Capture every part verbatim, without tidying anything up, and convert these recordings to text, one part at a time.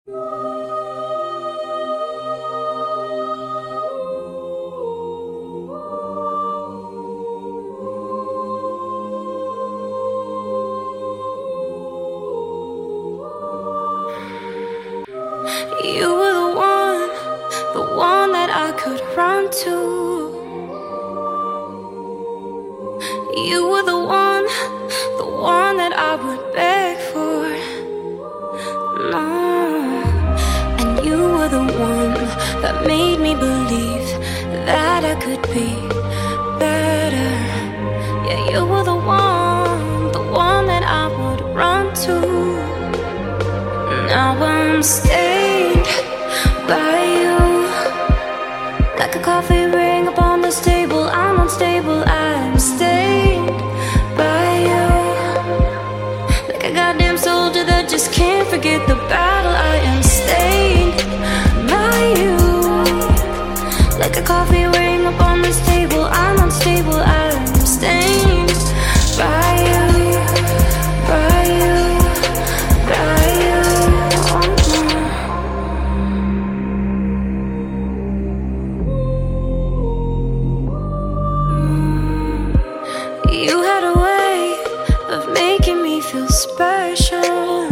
You were the one, the one that I could run to. You were the one, the one that I would beg for. No, and you were the one that made me believe that I could be better. Yeah, you were the one, the one that I would run to. Now I'm stained by you, like a coffee ring upon this table. I'm unstable, I'm stained by you, like a goddamn soldier that just can't forget the battle. I am stained by you, like a coffee ring upon this table. I'm unstable, I'm stained by you, by you, by you. You had a way of making me feel special,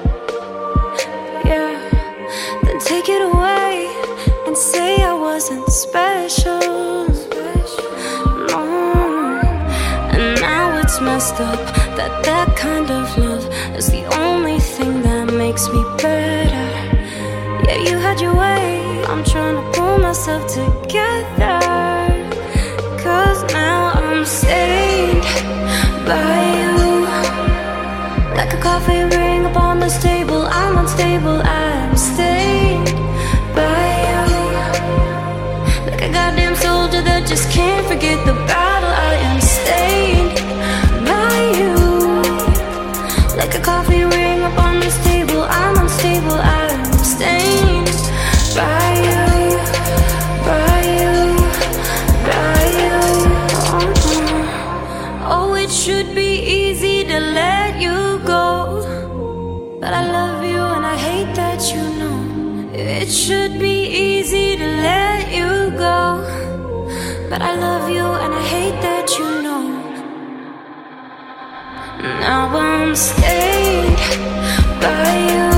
yeah. Then take it away and say I wasn't special, no. And now it's messed up that that kind of love is the only thing that makes me better. Yeah, you had your way, I'm trying to pull myself together, 'cause now I'm stained by you, like a coffee ring upon this table. I'm unstable, I'm stained by you, like a goddamn soldier that just can't forget the battle. I am stained by you, like a coffee ring upon this table. I'm unstable, I'm stained by you, by you, by you. Oh, it should be easy to let you go, but I love you and I hate that you know. It should be easy to let you go, but I love you and I hate that you know. Now I'm stained by you.